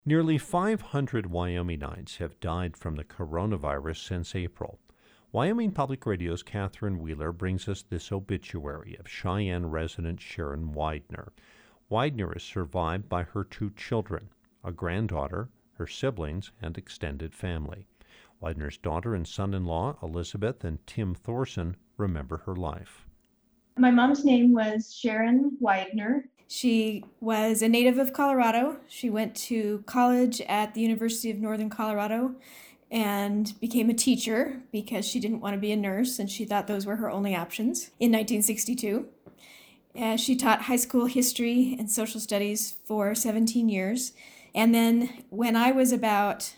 Nearly 500 Wyomingites have died from the coronavirus since April. Wyoming Public Radio's Catherine Wheeler brings us this obituary of Cheyenne resident Sharon Widener. Widener is survived by her 2 children, a granddaughter, her siblings, and extended family. Widener's daughter and son-in-law, Elizabeth and Tim Thorson, remember her life. My mom's name was Sharon Widener. She was a native of Colorado. She went to college at the University of Northern Colorado and became a teacher because she didn't want to be a nurse and she thought those were her only options in 1962. She taught high school history and social studies for 17 years. And then when I was about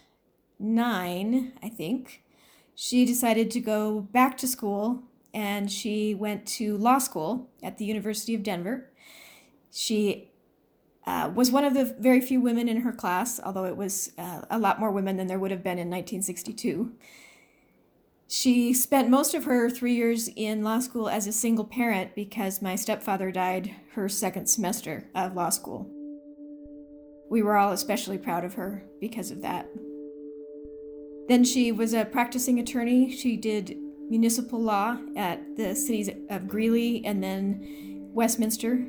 9, I think, she decided to go back to school and she went to law school at the University of Denver. She was one of the very few women in her class, although it was a lot more women than there would have been in 1962. She spent most of her 3 years in law school as a single parent because my stepfather died her second semester of law school. We were all especially proud of her because of that. Then she was a practicing attorney. She did municipal law at the cities of Greeley and then Westminster.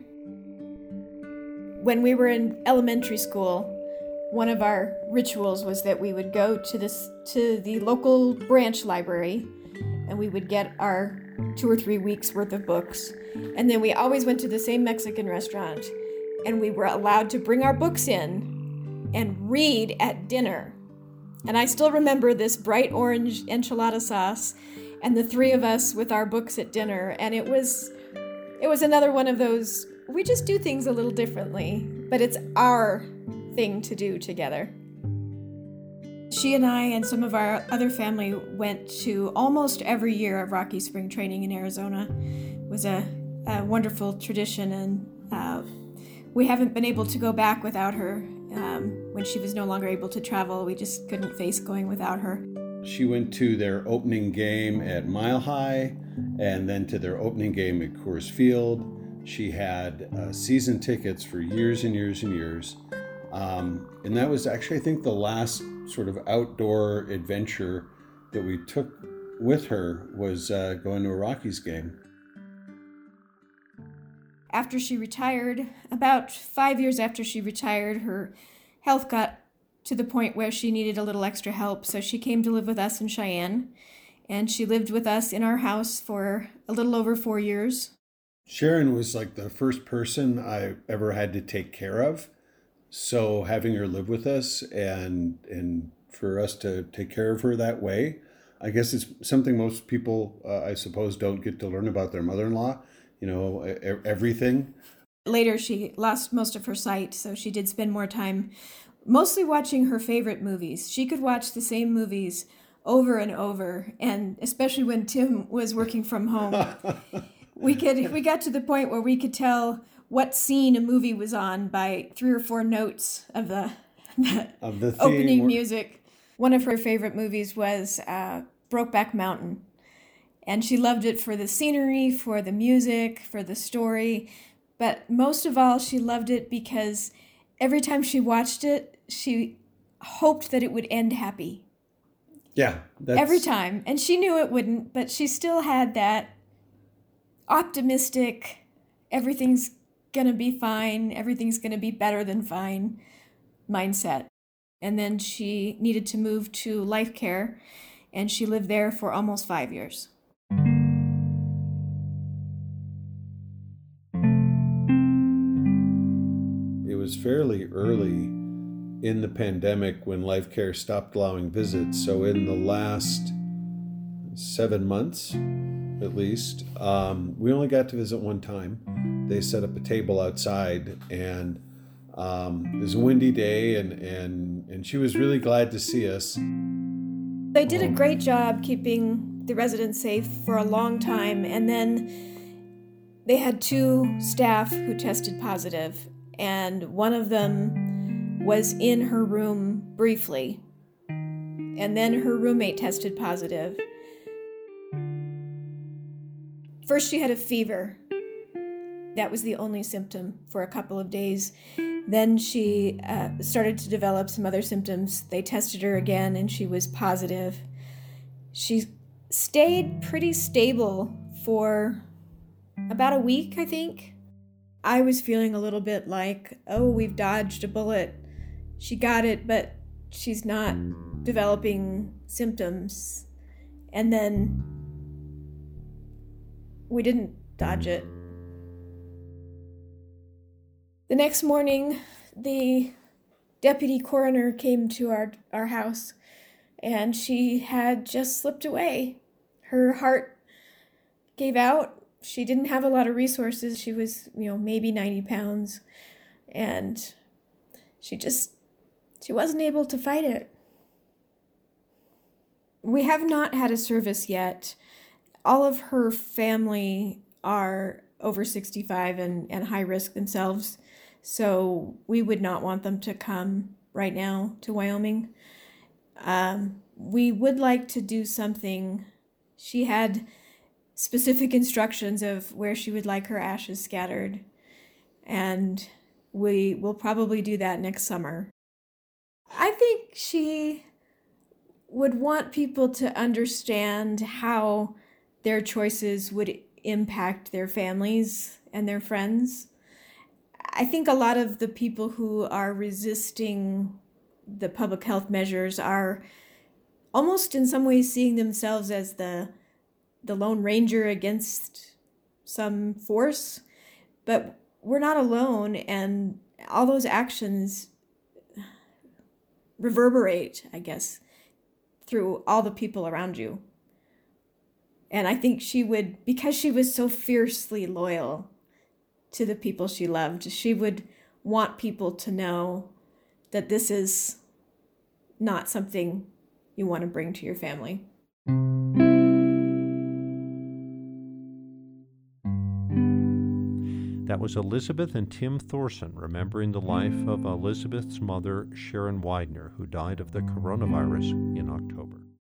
When we were in elementary school, one of our rituals was that we would go to the local branch library and we would get our 2 or 3 weeks worth of books. And then we always went to the same Mexican restaurant and we were allowed to bring our books in and read at dinner. And I still remember this bright orange enchilada sauce and the 3 of us with our books at dinner. And it was another one of those, we just do things a little differently, but it's our thing to do together. She and I and some of our other family went to almost every year of Rocky Spring Training in Arizona. It was a wonderful tradition, and we haven't been able to go back without her. When she was no longer able to travel, we just couldn't face going without her. She went to their opening game at Mile High and then to their opening game at Coors Field. She had season tickets for years and years and years. And that was actually, I think, the last sort of outdoor adventure that we took with her was going to a Rockies game. After she retired, about 5 years after she retired, her health got to the point where she needed a little extra help. So she came to live with us in Cheyenne, and she lived with us in our house for a little over 4 years. Sharon was like the first person I ever had to take care of. So having her live with us and for us to take care of her that way, I guess it's something most people, I suppose, don't get to learn about their mother-in-law, everything. Later, she lost most of her sight, so she did spend more time mostly watching her favorite movies. She could watch the same movies over and over, and especially when Tim was working from home. We got to the point where we could tell what scene a movie was on by 3 or 4 notes of the opening music. One of her favorite movies was Brokeback Mountain. And she loved it for the scenery, for the music, for the story. But most of all, she loved it because every time she watched it, she hoped that it would end happy. Yeah. Every time. And she knew it wouldn't, but she still had that optimistic, everything's going to be fine, everything's going to be better than fine mindset. And then she needed to move to Life Care, and she lived there for almost 5 years. It was fairly early in the pandemic when Life Care stopped allowing visits. So in the last 7 months, at least, we only got to visit one time. They set up a table outside, and it was a windy day, and she was really glad to see us. They did a great job keeping the residents safe for a long time, and then they had 2 staff who tested positive, and one of them was in her room briefly, and then her roommate tested positive. First, she had a fever. That was the only symptom for a couple of days. Then she started to develop some other symptoms. They tested her again and she was positive. She stayed pretty stable for about a week, I think. I was feeling a little bit like, oh, we've dodged a bullet. She got it, but she's not developing symptoms. And then we didn't dodge it. The next morning, the deputy coroner came to our house, and she had just slipped away. Her heart gave out. She didn't have a lot of resources. She was, maybe 90 pounds, and she wasn't able to fight it. We have not had a service yet. All of her family are over 65 and high risk themselves, so we would not want them to come right now to Wyoming. We would like to do something. She had specific instructions of where she would like her ashes scattered, and we will probably do that next summer. I think she would want people to understand how their choices would impact their families and their friends. I think a lot of the people who are resisting the public health measures are almost in some ways seeing themselves as the Lone Ranger against some force, but we're not alone, and all those actions reverberate, I guess, through all the people around you. And I think she would, because she was so fiercely loyal to the people she loved, she would want people to know that this is not something you want to bring to your family. That was Elizabeth and Tim Thorson remembering the life of Elizabeth's mother, Sharon Widener, who died of the coronavirus in October.